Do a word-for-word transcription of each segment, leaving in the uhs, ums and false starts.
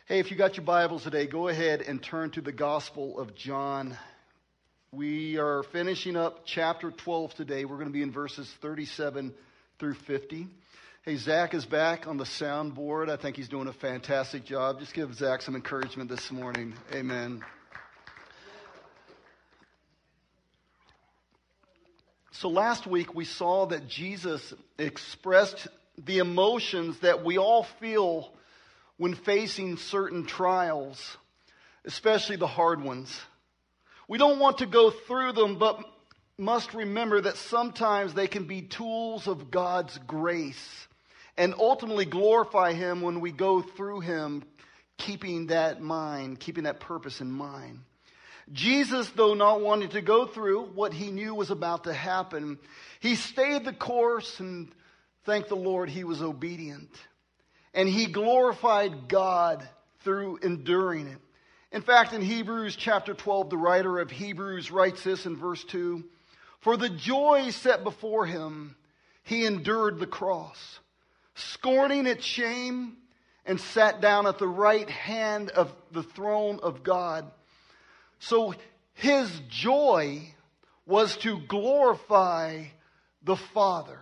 Hey, if you got your Bibles today, go ahead and turn to the Gospel of John. We are finishing up chapter twelve today. We're going to be in verses thirty-seven through fifty. Hey, Zach is back on the soundboard. I think he's doing a fantastic job. Just give Zach some encouragement this morning. Amen. So last week we saw that Jesus expressed the emotions that we all feel when facing certain trials, especially the hard ones. We don't want to go through them, but must remember that sometimes they can be tools of God's grace and ultimately glorify Him when we go through Him, keeping that mind, keeping that purpose in mind. Jesus, though not wanting to go through what He knew was about to happen, He stayed the course, and thank the Lord He was obedient. And He glorified God through enduring it. In fact, in Hebrews chapter twelve, the writer of Hebrews writes this in verse two. For the joy set before Him, He endured the cross, scorning its shame, and sat down at the right hand of the throne of God. So His joy was to glorify the Father.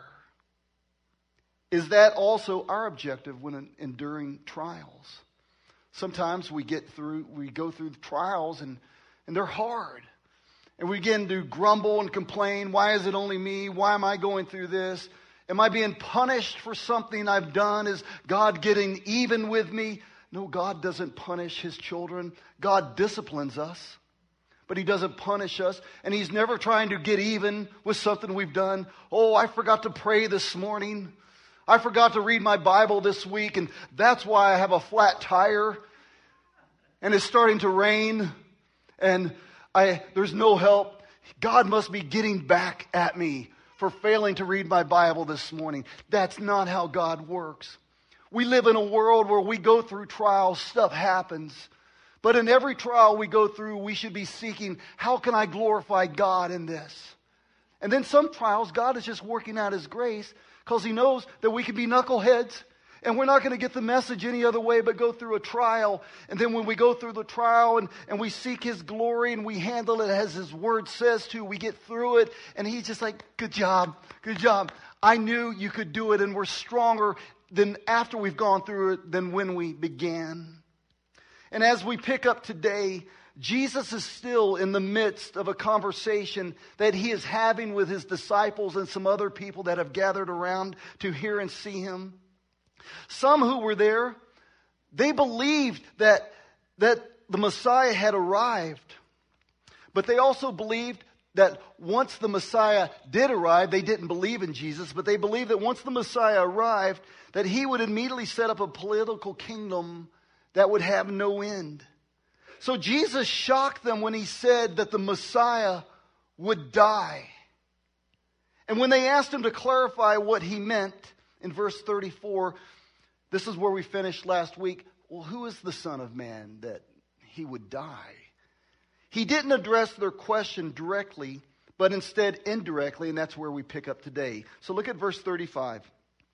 Is that also our objective when enduring trials? Sometimes we get through, we go through the trials and, and they're hard. And we begin to grumble and complain. Why is it only me? Why am I going through this? Am I being punished for something I've done? Is God getting even with me? No, God doesn't punish His children. God disciplines us. But He doesn't punish us. And He's never trying to get even with something we've done. Oh, I forgot to pray this morning. I forgot to read my Bible this week, and that's why I have a flat tire, and it's starting to rain, and I there's no help. God must be getting back at me for failing to read my Bible this morning. That's not how God works. We live in a world where we go through trials, stuff happens. But in every trial we go through, we should be seeking, how can I glorify God in this? And then some trials, God is just working out His grace, because He knows that we can be knuckleheads and we're not going to get the message any other way but go through a trial. And then when we go through the trial and, and we seek His glory and we handle it as His Word says to, we get through it. And He's just like, good job, good job. I knew you could do it, and we're stronger than after we've gone through it than when we began. And as we pick up today, Jesus is still in the midst of a conversation that He is having with His disciples and some other people that have gathered around to hear and see Him. Some who were there, they believed that, that the Messiah had arrived. But they also believed that once the Messiah did arrive, they didn't believe in Jesus, but they believed that once the Messiah arrived, that He would immediately set up a political kingdom that would have no end. So Jesus shocked them when He said that the Messiah would die. And when they asked Him to clarify what He meant, in verse thirty-four, this is where we finished last week. Well, who is the Son of Man that He would die? He didn't address their question directly, but instead indirectly, and that's where we pick up today. So look at verse thirty-five.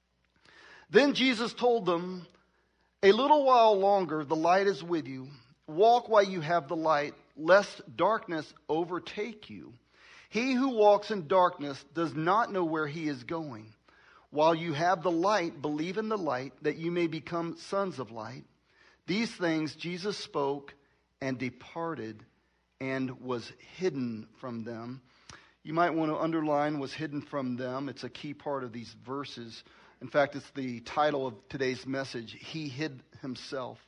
Then Jesus told them, a little while longer the light is with you. Walk while you have the light, lest darkness overtake you. He who walks in darkness does not know where he is going. While you have the light, believe in the light, that you may become sons of light. These things Jesus spoke and departed and was hidden from them. You might want to underline was hidden from them. It's a key part of these verses. In fact, it's the title of today's message, He Hid Himself.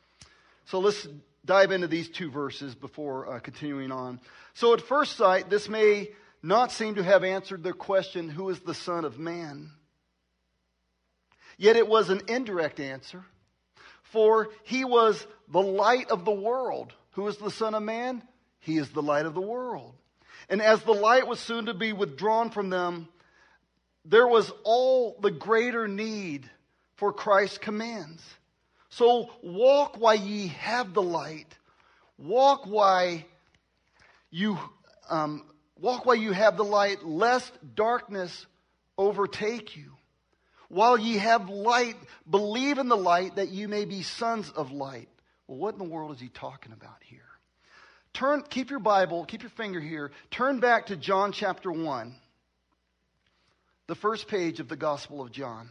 So let's dive into these two verses before uh, continuing on. So at first sight, this may not seem to have answered their question, who is the Son of Man? Yet it was an indirect answer, for He was the light of the world. Who is the Son of Man? He is the light of the world. And as the light was soon to be withdrawn from them, there was all the greater need for Christ's commands. So walk while ye have the light. Walk while you um, walk while you have the light, lest darkness overtake you. While ye have light, believe in the light, that you may be sons of light. Well, what in the world is he talking about here? Turn, keep your Bible, keep your finger here. Turn back to John chapter one, the first page of the Gospel of John.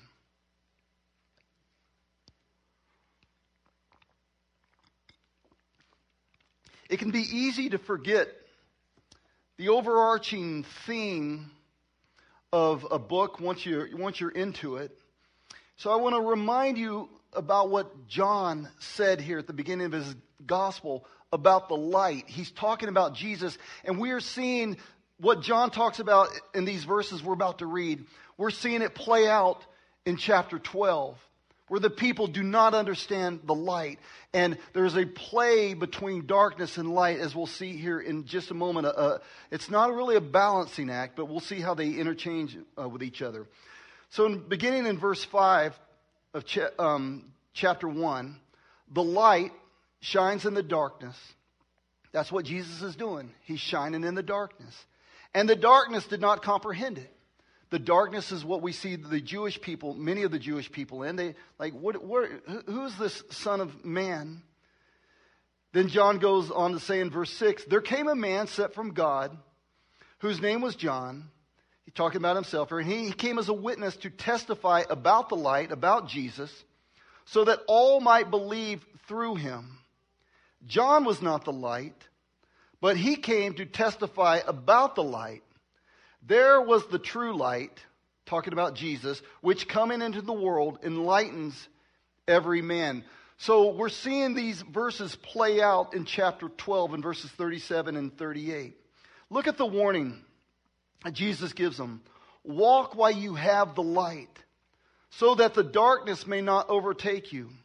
It can be easy to forget the overarching theme of a book once you're, once you're into it. So I want to remind you about what John said here at the beginning of his gospel about the light. He's talking about Jesus, and we are seeing what John talks about in these verses we're about to read. We're seeing it play out in chapter twelve, where the people do not understand the light. And there's a play between darkness and light, as we'll see here in just a moment. Uh, it's not really a balancing act, but we'll see how they interchange uh, with each other. So in, beginning in verse five of cha- um, chapter one, the light shines in the darkness. That's what Jesus is doing. He's shining in the darkness. And the darkness did not comprehend it. The darkness is what we see the Jewish people, many of the Jewish people in. They like, what, what, who's this Son of Man? Then John goes on to say in verse six, there came a man sent from God, whose name was John. He's talking about himself here. And he, he came as a witness to testify about the light, about Jesus, so that all might believe through him. John was not the light, but he came to testify about the light. There was the true light, talking about Jesus, which coming into the world enlightens every man. So we're seeing these verses play out in chapter twelve in verses thirty-seven and thirty-eight. Look at the warning that Jesus gives them. Walk while you have the light, so that the darkness may not overtake you.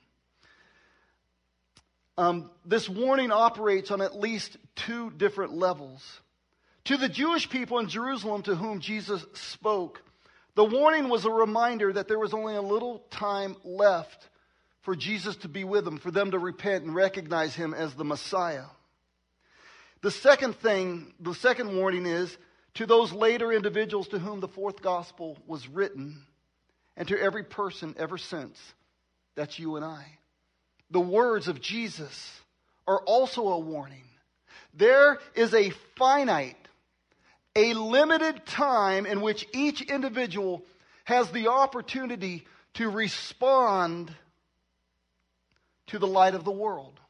Um, this warning operates on at least two different levels. To the Jewish people in Jerusalem to whom Jesus spoke, the warning was a reminder that there was only a little time left for Jesus to be with them, for them to repent and recognize him as the Messiah. The second thing, the second warning is to those later individuals to whom the fourth gospel was written, and to every person ever since. That's you and I. The words of Jesus are also a warning. There is a finite, a limited time in which each individual has the opportunity to respond to the light of the world.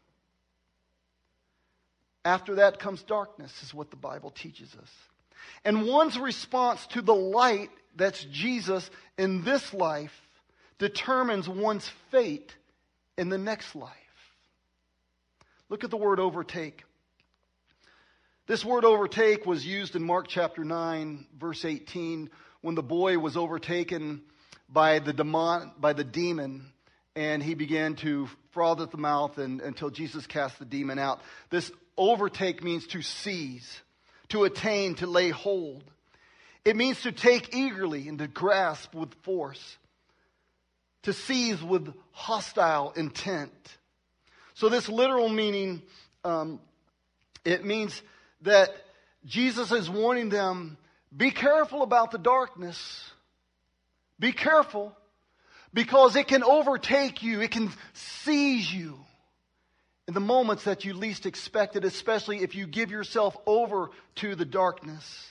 After that comes darkness, is what the Bible teaches us. And one's response to the light that's Jesus in this life determines one's fate in the next life. Look at the word overtake. This word overtake was used in Mark chapter nine, verse eighteen, when the boy was overtaken by the demon, by the demon, and he began to froth at the mouth and, until Jesus cast the demon out. This overtake means to seize, to attain, to lay hold. It means to take eagerly and to grasp with force, to seize with hostile intent. So this literal meaning, um, it means that Jesus is warning them, be careful about the darkness. Be careful, because it can overtake you. It can seize you in the moments that you least expect it, especially if you give yourself over to the darkness.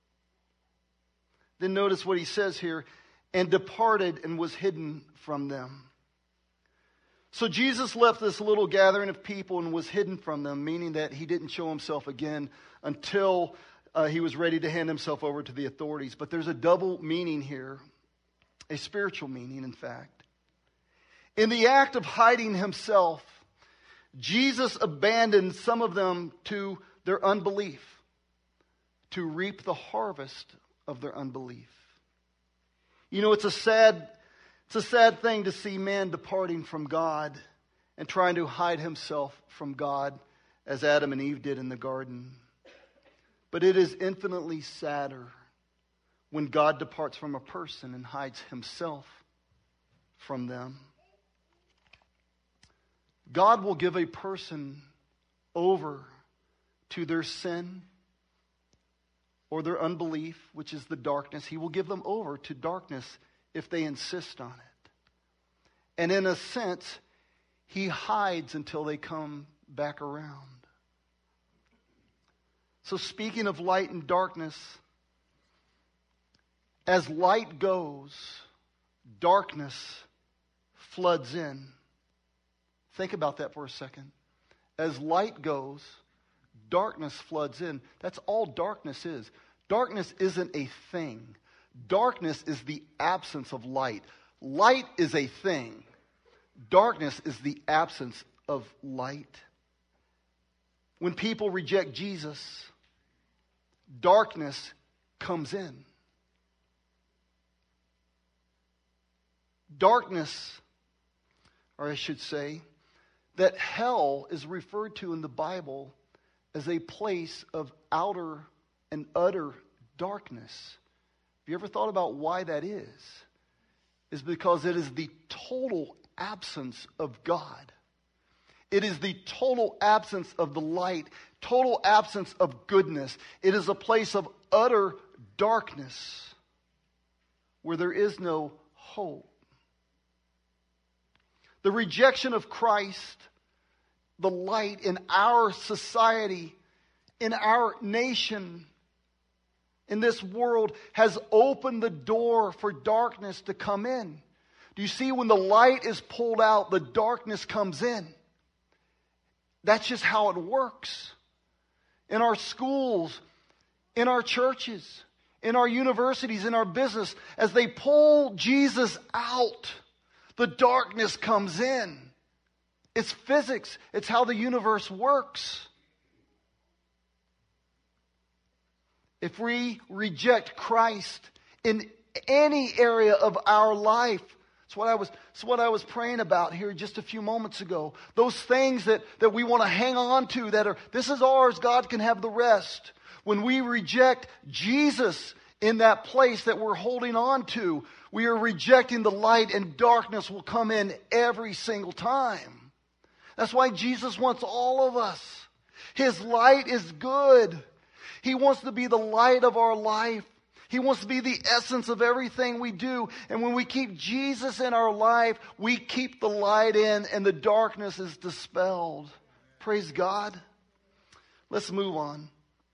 Then notice what he says here, and departed and was hidden from them. So Jesus left this little gathering of people and was hidden from them, meaning that he didn't show himself again until uh, he was ready to hand himself over to the authorities. But there's a double meaning here, a spiritual meaning, in fact. In the act of hiding himself, Jesus abandoned some of them to their unbelief, to reap the harvest of their unbelief. You know, it's a sad It's a sad thing to see man departing from God and trying to hide himself from God as Adam and Eve did in the garden. But it is infinitely sadder when God departs from a person and hides himself from them. God will give a person over to their sin or their unbelief, which is the darkness. He will give them over to darkness if they insist on it. And in a sense, He hides until they come back around. So speaking of light and darkness, as light goes, darkness floods in. Think about that for a second. As light goes, darkness floods in. That's all darkness is. Darkness isn't a thing. Darkness is the absence of light. Light is a thing. Darkness is the absence of light. When people reject Jesus, darkness comes in. Darkness, or I should say, that hell is referred to in the Bible as a place of outer and utter darkness. Have you ever thought about why that is? It's because it is the total absence of God. It is the total absence of the light, total absence of goodness. It is a place of utter darkness where there is no hope. The rejection of Christ, the light in our society, in our nation, in this world, has opened the door for darkness to come in. Do you see, when the light is pulled out, the darkness comes in? That's just how it works. In our schools, in our churches, in our universities, in our business, as they pull Jesus out, the darkness comes in. It's physics. It's how the universe works. If we reject Christ in any area of our life, it's what I was, it's what I was praying about here just a few moments ago. Those things that, that we want to hang on to, that are, this is ours, God can have the rest. When we reject Jesus in that place that we're holding on to, we are rejecting the light, and darkness will come in every single time. That's why Jesus wants all of us. His light is good. He wants to be the light of our life. He wants to be the essence of everything we do. And when we keep Jesus in our life, we keep the light in and the darkness is dispelled. Praise God. Let's move on.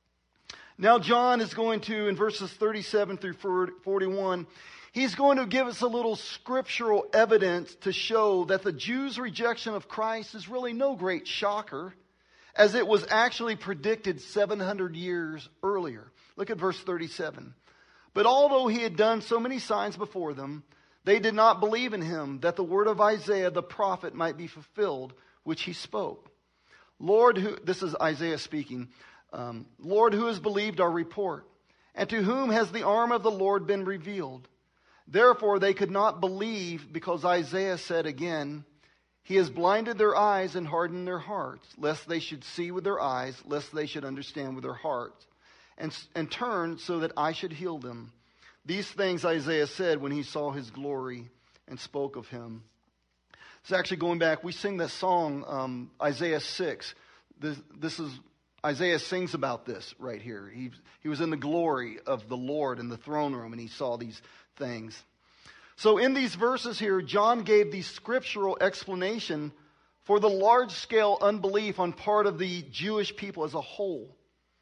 Now John is going to, in verses thirty-seven through forty-one, he's going to give us a little scriptural evidence to show that the Jews' rejection of Christ is really no great shocker, as it was actually predicted seven hundred years earlier. Look at verse thirty-seven. But although he had done so many signs before them, they did not believe in him, that the word of Isaiah the prophet might be fulfilled, which he spoke. Lord, who, this is Isaiah speaking, um, Lord, who has believed our report? And to whom has the arm of the Lord been revealed? Therefore they could not believe, because Isaiah said again, He has blinded their eyes and hardened their hearts, lest they should see with their eyes, lest they should understand with their hearts, and, and turn so that I should heal them. These things Isaiah said when he saw his glory and spoke of him. It's actually going back, we sing that song, um, Isaiah six. This, this is, Isaiah sings about this right here. He, he was in the glory of the Lord in the throne room, and he saw these things. So in these verses here, John gave the scriptural explanation for the large-scale unbelief on part of the Jewish people as a whole.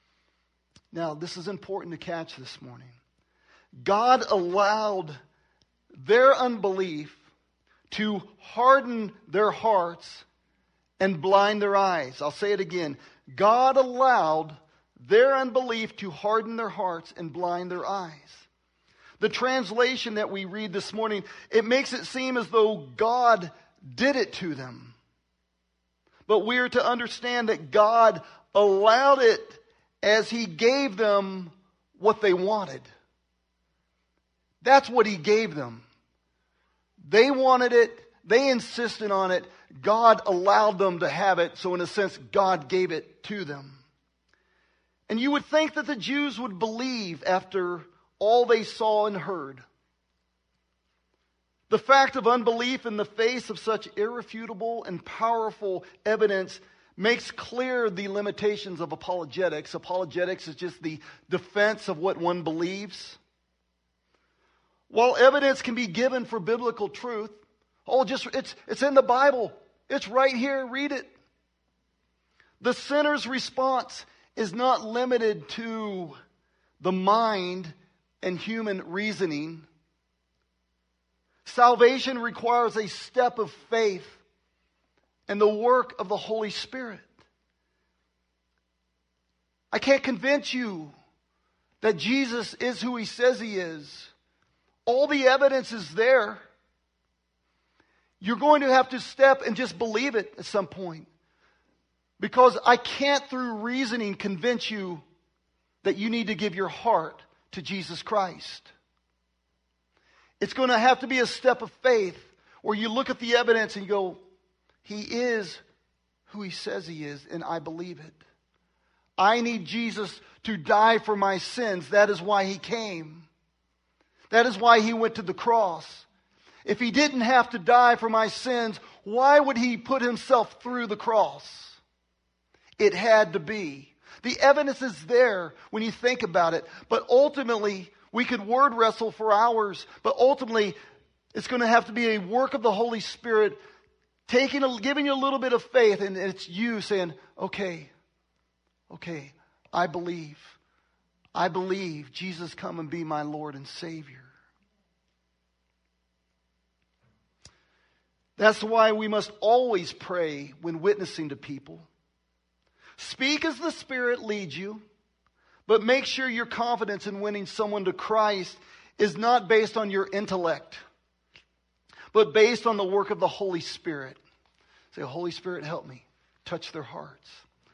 Now, this is important to catch this morning. God allowed their unbelief to harden their hearts and blind their eyes. I'll say it again. God allowed their unbelief to harden their hearts and blind their eyes. The translation that we read this morning, it makes it seem as though God did it to them. But we are to understand that God allowed it as He gave them what they wanted. That's what He gave them. They wanted it. They insisted on it. God allowed them to have it. So in a sense, God gave it to them. And you would think that the Jews would believe after all they saw and heard. The fact of unbelief in the face of such irrefutable and powerful evidence makes clear the limitations of apologetics. Apologetics is just the defense of what one believes. While evidence can be given for biblical truth, oh, just it's it's in the Bible. It's right here. Read it. The sinner's response is not limited to the mind and human reasoning. Salvation requires a step of faith and the work of the Holy Spirit. I can't convince you that Jesus is who He says He is. All the evidence is there. You're going to have to step and just believe it at some point. Because I can't, through reasoning, convince you that you need to give your heart to Jesus Christ. It's going to have to be a step of faith where you look at the evidence and you go, He is who He says He is, and I believe it. I need Jesus to die for my sins. That is why He came. That is why He went to the cross. If He didn't have to die for my sins, why would He put Himself through the cross? It had to be. The evidence is there when you think about it. But ultimately, we could word wrestle for hours. But ultimately, it's going to have to be a work of the Holy Spirit, taking, a, giving you a little bit of faith. And it's you saying, okay, okay, I believe. I believe Jesus, come and be my Lord and Savior. That's why we must always pray when witnessing to people. Speak as the Spirit leads you, but make sure your confidence in winning someone to Christ is not based on your intellect, but based on the work of the Holy Spirit. Say, Holy Spirit, help me touch their hearts.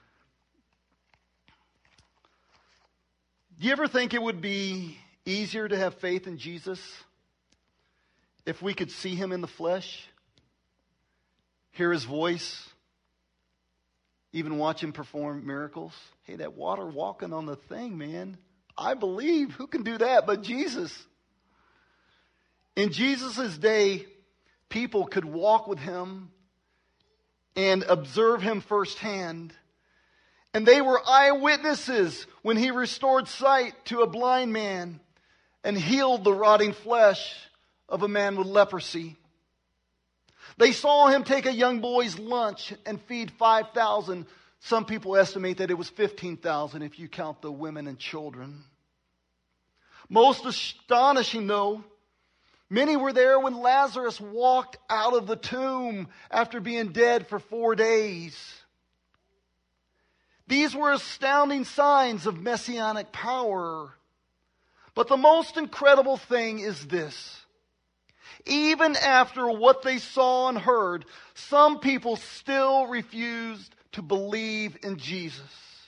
Do you ever think it would be easier to have faith in Jesus if we could see Him in the flesh, hear His voice, even watch Him perform miracles? Hey, that water walking on the thing, man. I believe. Who can do that but Jesus? In Jesus' day, people could walk with Him and observe Him firsthand. And they were eyewitnesses when He restored sight to a blind man and healed the rotting flesh of a man with leprosy. They saw Him take a young boy's lunch and feed five thousand. Some people estimate that it was fifteen thousand if you count the women and children. Most astonishing, though, many were there when Lazarus walked out of the tomb after being dead for four days. These were astounding signs of messianic power. But the most incredible thing is this. Even after what they saw and heard, some people still refused to believe in Jesus.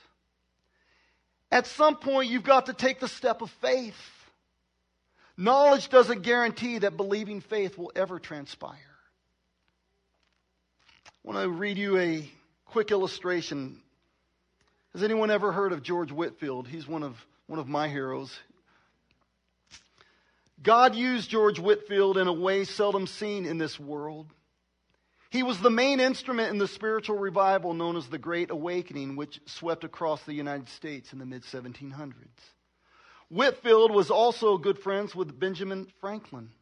At some point, you've got to take the step of faith. Knowledge doesn't guarantee that believing faith will ever transpire. I want to read you a quick illustration. Has anyone ever heard of George Whitefield? He's one of, one of my heroes. God used George Whitefield in a way seldom seen in this world. He was the main instrument in the spiritual revival known as the Great Awakening, which swept across the United States in the mid seventeen hundreds. Whitefield was also good friends with Benjamin Franklin.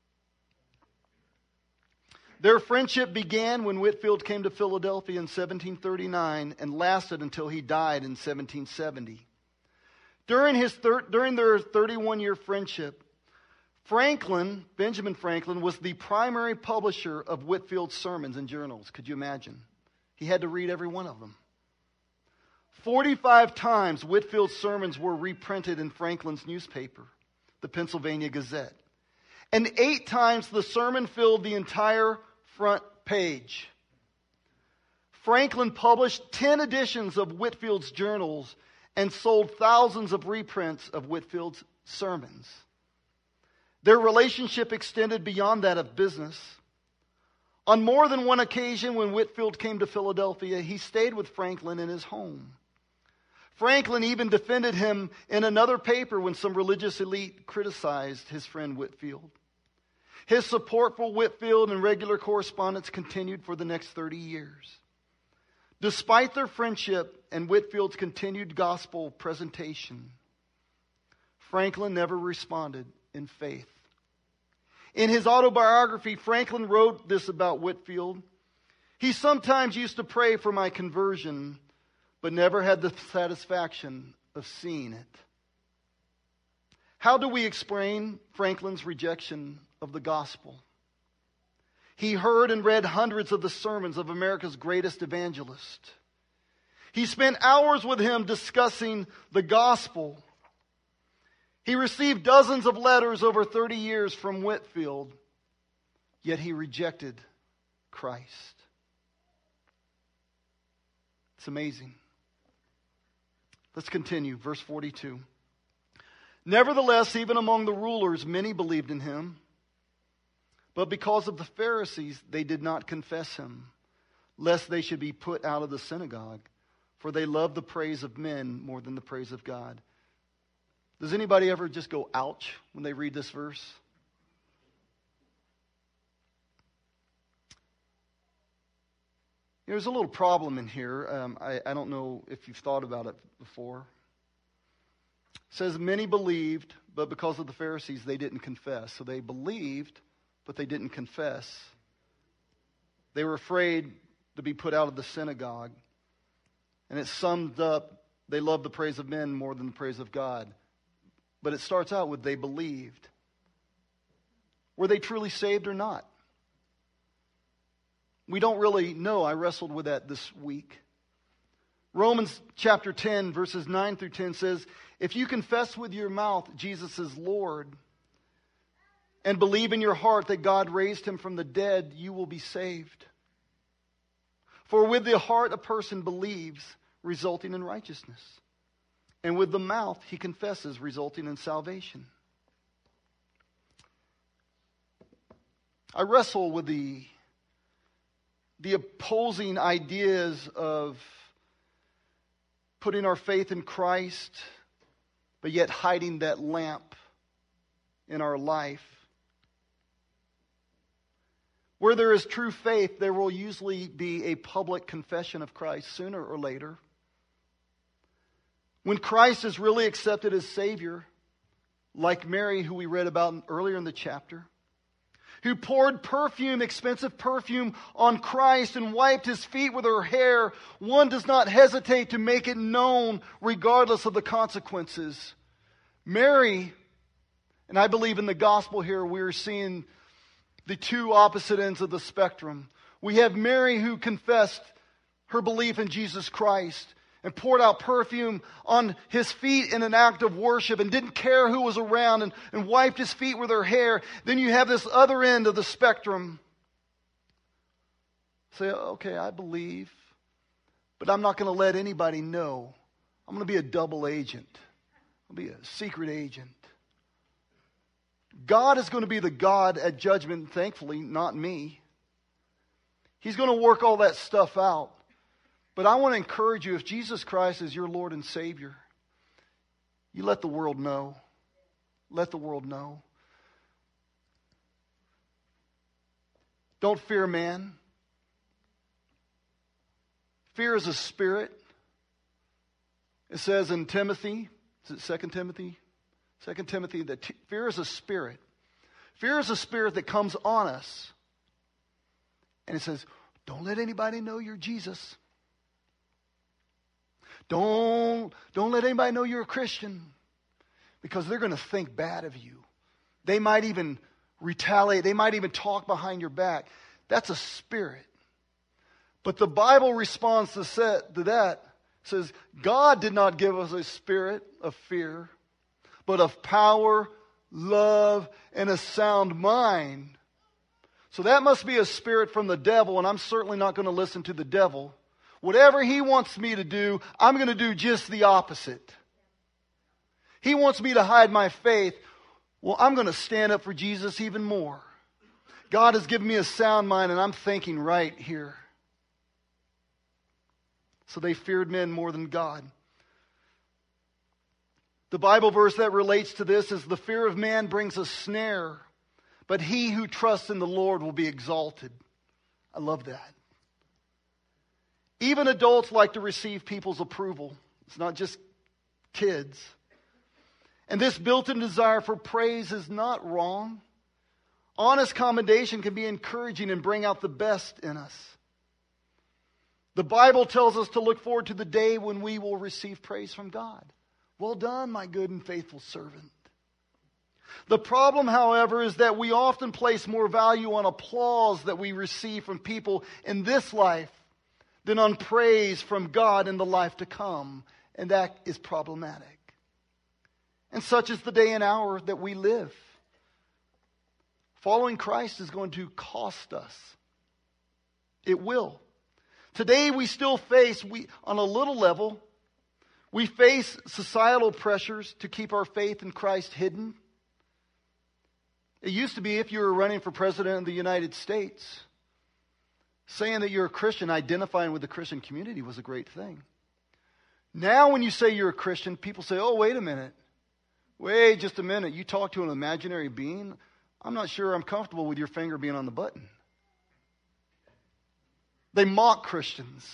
Their friendship began when Whitefield came to Philadelphia in seventeen thirty-nine and lasted until he died in seventeen seventy. During, his thir- during their thirty-one-year friendship, Franklin, Benjamin Franklin, was the primary publisher of Whitefield's sermons and journals. Could you imagine? He had to read every one of them. forty-five times Whitefield's sermons were reprinted in Franklin's newspaper, the Pennsylvania Gazette. And eight times the sermon filled the entire front page. Franklin published ten editions of Whitefield's journals and sold thousands of reprints of Whitefield's sermons. Their relationship extended beyond that of business. On more than one occasion when Whitefield came to Philadelphia, he stayed with Franklin in his home. Franklin even defended him in another paper when some religious elite criticized his friend Whitefield. His support for Whitefield and regular correspondence continued for the next thirty years. Despite their friendship and Whitefield's continued gospel presentation, Franklin never responded in faith. In his autobiography, Franklin wrote this about Whitefield. He sometimes used to pray for my conversion, but never had the satisfaction of seeing it. How do we explain Franklin's rejection of the gospel? He heard and read hundreds of the sermons of America's greatest evangelist. He spent hours with him discussing the gospel. He received dozens of letters over thirty years from Whitefield, yet he rejected Christ. It's amazing. Let's continue. Verse forty-two. Nevertheless, even among the rulers, many believed in him. But because of the Pharisees, they did not confess him, lest they should be put out of the synagogue. For they love the praise of men more than the praise of God. Does anybody ever just go, ouch, when they read this verse? There's a little problem in here. Um, I, I don't know if you've thought about it before. It says many believed, but because of the Pharisees, they didn't confess. So they believed, but they didn't confess. They were afraid to be put out of the synagogue. And it summed up, they loved the praise of men more than the praise of God. But it starts out with they believed. Were they truly saved or not? We don't really know. I wrestled with that this week. Romans chapter ten, verses nine through ten says, if you confess with your mouth Jesus is Lord and believe in your heart that God raised him from the dead, you will be saved. For with the heart a person believes, resulting in righteousness. And with the mouth he confesses, resulting in salvation. I wrestle with the, the opposing ideas of putting our faith in Christ, but yet hiding that lamp in our life. Where there is true faith, there will usually be a public confession of Christ sooner or later. When Christ is really accepted as Savior, like Mary, who we read about earlier in the chapter, who poured perfume, expensive perfume on Christ and wiped his feet with her hair, one does not hesitate to make it known regardless of the consequences. Mary, and I believe in the gospel here, we're seeing the two opposite ends of the spectrum. We have Mary who confessed her belief in Jesus Christ and poured out perfume on his feet in an act of worship and didn't care who was around and, and wiped his feet with her hair. Then you have this other end of the spectrum. Say, okay, I believe, but I'm not going to let anybody know. I'm going to be a double agent. I'll be a secret agent. God is going to be the God at judgment, thankfully, not me. He's going to work all that stuff out. But I want to encourage you, if Jesus Christ is your Lord and Savior, you let the world know. Let the world know. Don't fear man. Fear is a spirit. It says in Timothy, is it Second Timothy? Second Timothy, that t- fear is a spirit. Fear is a spirit that comes on us. And it says, don't let anybody know you're Jesus. Don't, don't let anybody know you're a Christian, because they're going to think bad of you. They might even retaliate. They might even talk behind your back. That's a spirit. But the Bible responds to, set, to that. It says, God did not give us a spirit of fear, but of power, love, and a sound mind. So that must be a spirit from the devil, and I'm certainly not going to listen to the devil. Whatever he wants me to do, I'm going to do just the opposite. He wants me to hide my faith. Well, I'm going to stand up for Jesus even more. God has given me a sound mind, and I'm thinking right here. So they feared men more than God. The Bible verse that relates to this is, the fear of man brings a snare, but he who trusts in the Lord will be exalted. I love that. Even adults like to receive people's approval. It's not just kids. And this built-in desire for praise is not wrong. Honest commendation can be encouraging and bring out the best in us. The Bible tells us to look forward to the day when we will receive praise from God. Well done, my good and faithful servant. The problem, however, is that we often place more value on applause that we receive from people in this life than on praise from God in the life to come. And that is problematic. And such is the day and hour that we live. Following Christ is going to cost us. It will. Today we still face, we on a little level, we face societal pressures to keep our faith in Christ hidden. It used to be if you were running for president of the United States, saying that you're a Christian, identifying with the Christian community was a great thing. Now when you say you're a Christian, people say, oh, wait a minute. Wait just a minute. You talk to an imaginary being? I'm not sure I'm comfortable with your finger being on the button. They mock Christians.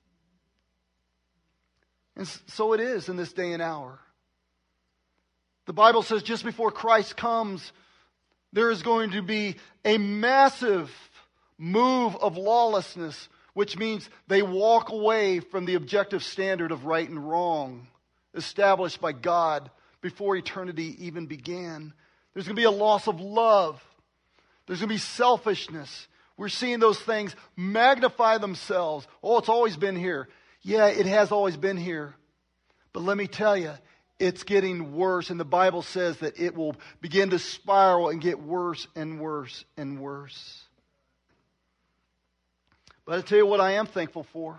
And so it is in this day and hour. The Bible says just before Christ comes, there is going to be a massive move of lawlessness, which means they walk away from the objective standard of right and wrong established by God before eternity even began. There's going to be a loss of love. There's going to be selfishness. We're seeing those things magnify themselves. Oh, it's always been here. Yeah, it has always been here. But let me tell you, it's getting worse. And the Bible says that it will begin to spiral and get worse and worse and worse. But I'll tell you what I am thankful for.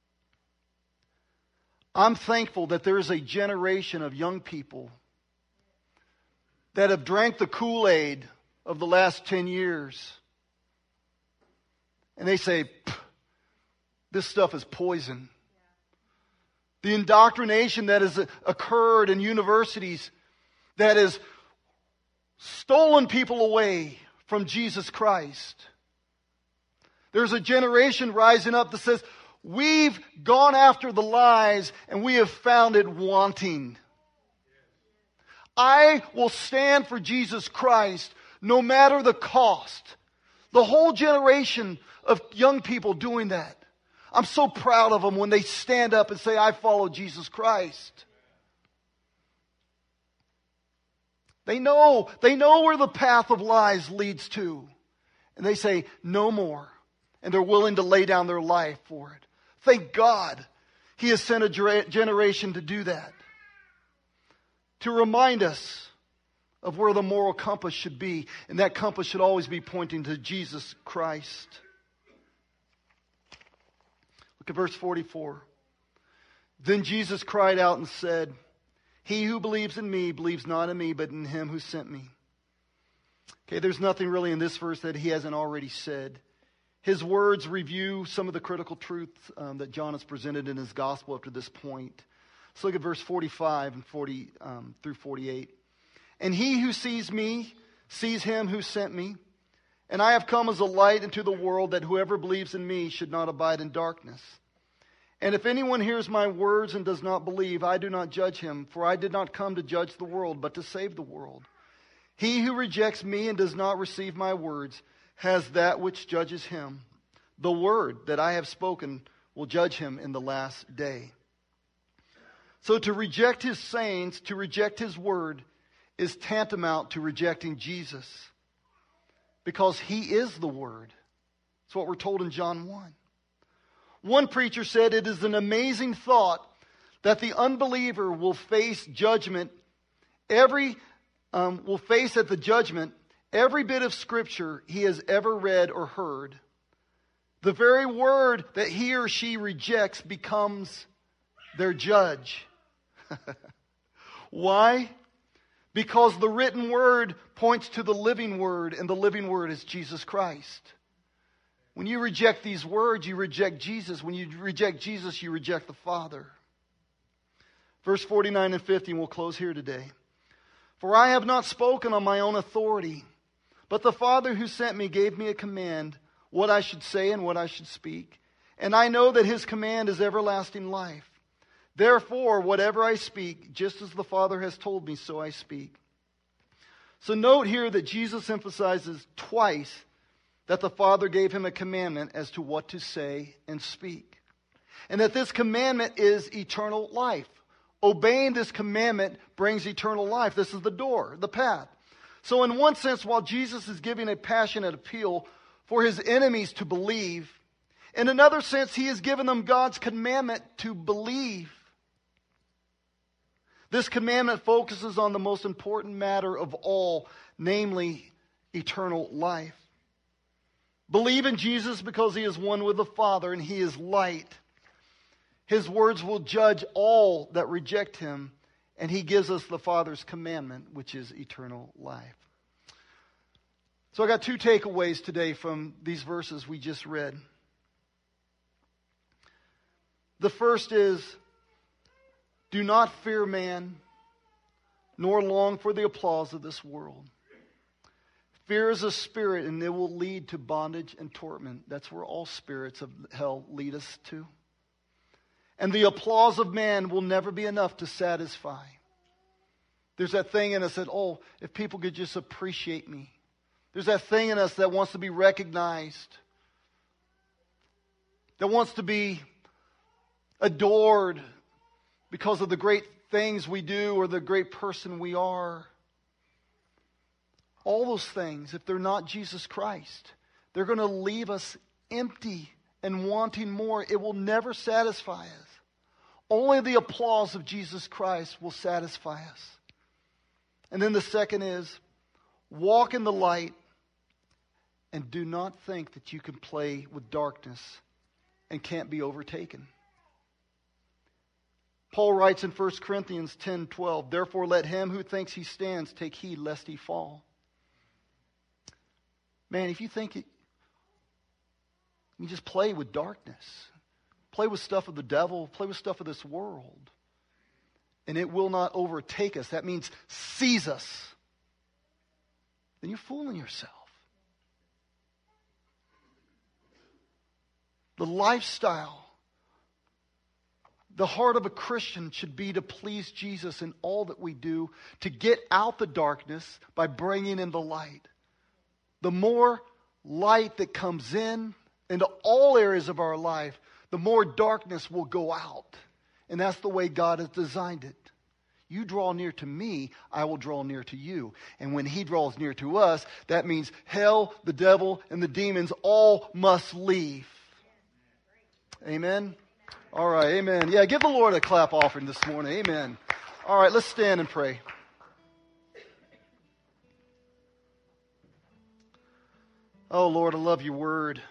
I'm thankful that there is a generation of young people that have drank the Kool-Aid of the last ten years. And they say, this stuff is poison. The indoctrination that has occurred in universities that has stolen people away from Jesus Christ. There's a generation rising up that says, we've gone after the lies and we have found it wanting. I will stand for Jesus Christ no matter the cost. The whole generation of young people doing that. I'm so proud of them when they stand up and say, I follow Jesus Christ. They know, they know where the path of lies leads to. And they say, no more. And they're willing to lay down their life for it. Thank God He has sent a generation to do that. To remind us of where the moral compass should be. And that compass should always be pointing to Jesus Christ. Look at verse forty-four. Then Jesus cried out and said, he who believes in me believes not in me, but in him who sent me. Okay, there's nothing really in this verse that he hasn't already said. His words review some of the critical truths um, that John has presented in his gospel up to this point. Let's look at verse forty-five and forty um, through forty-eight. And he who sees me sees him who sent me. And I have come as a light into the world, that whoever believes in me should not abide in darkness. And if anyone hears my words and does not believe, I do not judge him, for I did not come to judge the world, but to save the world. He who rejects me and does not receive my words has that which judges him. The word that I have spoken will judge him in the last day. So to reject his sayings, to reject his word, is tantamount to rejecting Jesus. Because he is the word. That's what we're told in John one. One preacher said it is an amazing thought that the unbeliever will face judgment, every um, will face at the judgment every bit of scripture he has ever read or heard. The very word that he or she rejects becomes their judge. Why? Because the written word points to the living word, and the living word is Jesus Christ. When you reject these words, you reject Jesus. When you reject Jesus, you reject the Father. Verse forty-nine and fifty, and we'll close here today. For I have not spoken on my own authority, but the Father who sent me gave me a command, what I should say and what I should speak. And I know that his command is everlasting life. Therefore, whatever I speak, just as the Father has told me, so I speak. So note here that Jesus emphasizes twice that the Father gave him a commandment as to what to say and speak. and that this commandment is eternal life. Obeying this commandment brings eternal life. This is the door, the path. So in one sense, while Jesus is giving a passionate appeal for his enemies to believe, in another sense, he has given them God's commandment to believe. This commandment focuses on the most important matter of all, namely eternal life. Believe in Jesus because he is one with the Father and he is light. His words will judge all that reject him, and he gives us the Father's commandment, which is eternal life. So I got two takeaways today from these verses we just read. The first is, do not fear man, nor long for the applause of this world. Fear is a spirit, and it will lead to bondage and torment. That's where all spirits of hell lead us to. And the applause of man will never be enough to satisfy. There's that thing in us that, oh, if people could just appreciate me. There's that thing in us that wants to be recognized, that wants to be adored because of the great things we do or the great person we are. All those things, if they're not Jesus Christ, they're going to leave us empty and wanting more. It will never satisfy us. Only the applause of Jesus Christ will satisfy us. And then the second is, walk in the light and do not think that you can play with darkness and can't be overtaken. Paul writes in First Corinthians ten twelve, therefore let him who thinks he stands take heed lest he fall. Man, if you think it, you just play with darkness, play with stuff of the devil, play with stuff of this world, and it will not overtake us. That means seize us. Then you're fooling yourself. The lifestyle, the heart of a Christian should be to please Jesus in all that we do, to get out the darkness by bringing in the light. The more light that comes in into all areas of our life, the more darkness will go out. And that's the way God has designed it. You draw near to me, I will draw near to you. And when he draws near to us, that means hell, the devil, and the demons all must leave. Amen? All right, amen. Yeah, give the Lord a clap offering this morning. Amen. All right, let's stand and pray. Oh, Lord, I love your word.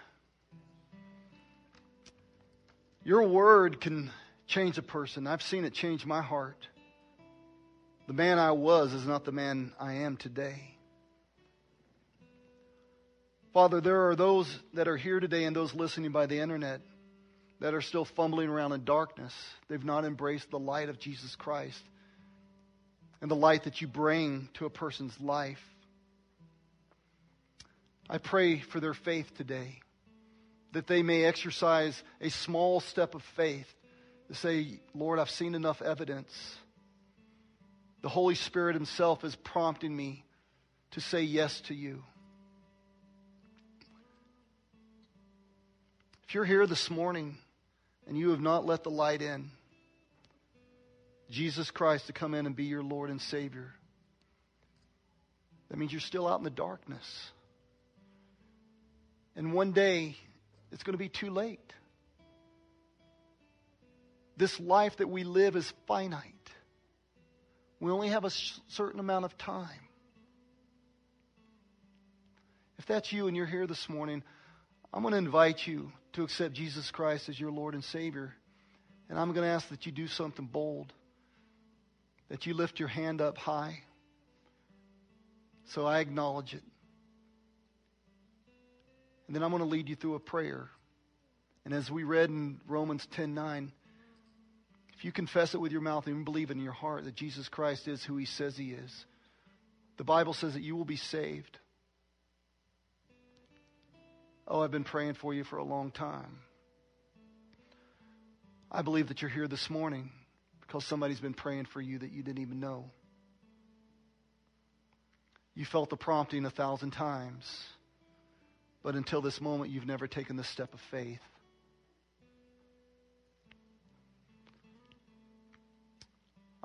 Your word can change a person. I've seen it change my heart. The man I was is not the man I am today. Father, there are those that are here today and those listening by the internet that are still fumbling around in darkness. They've not embraced the light of Jesus Christ and the light that you bring to a person's life. I pray for their faith today, that they may exercise a small step of faith to say, Lord, I've seen enough evidence. The Holy Spirit himself is prompting me to say yes to you. If you're here this morning and you have not let the light in, Jesus Christ to come in and be your Lord and Savior, that means you're still out in the darkness. And one day, it's going to be too late. This life that we live is finite. We only have a certain amount of time. If that's you and you're here this morning, I'm going to invite you to accept Jesus Christ as your Lord and Savior. And I'm going to ask that you do something bold, that you lift your hand up high so I acknowledge it. And then I'm going to lead you through a prayer. And as we read in Romans ten nine, if you confess it with your mouth and you believe in your heart that Jesus Christ is who he says he is, the Bible says that you will be saved. Oh, I've been praying for you for a long time. I believe that you're here this morning because somebody's been praying for you that you didn't even know. You felt the prompting a thousand times, but until this moment, you've never taken the step of faith.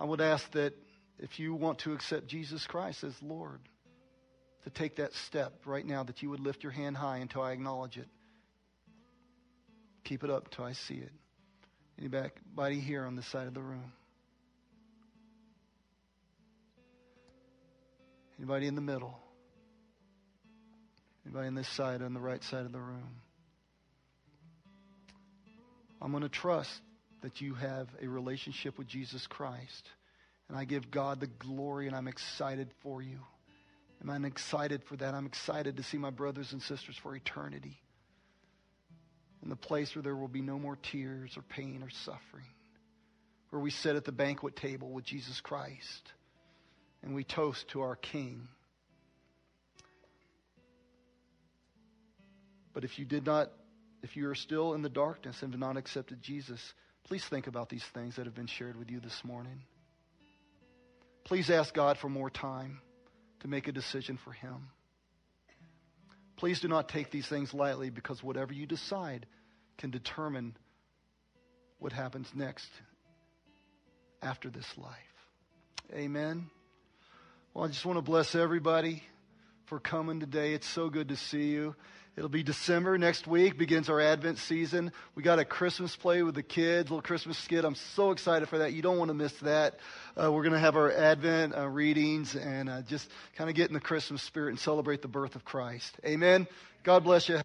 I would ask that if you want to accept Jesus Christ as Lord, to take that step right now, that you would lift your hand high until I acknowledge it. Keep it up until I see it. Anybody here on this side of the room? Anybody in the middle? Anybody on this side, on the right side of the room? I'm going to trust that you have a relationship with Jesus Christ. And I give God the glory, and I'm excited for you. And I'm excited for that. I'm excited to see my brothers and sisters for eternity. In the place where there will be no more tears or pain or suffering. Where we sit at the banquet table with Jesus Christ. And we toast to our King. But if you did not, if you are still in the darkness and have not accepted Jesus, please think about these things that have been shared with you this morning. Please ask God for more time to make a decision for Him. Please do not take these things lightly, because whatever you decide can determine what happens next after this life. Amen. Well, I just want to bless everybody for coming today. It's so good to see you. It'll be December next week, begins our Advent season. We got a Christmas play with the kids, little Christmas skit. I'm so excited for that. You don't want to miss that. Uh, we're going to have our Advent uh, readings and uh, just kind of get in the Christmas spirit and celebrate the birth of Christ. Amen. God bless you.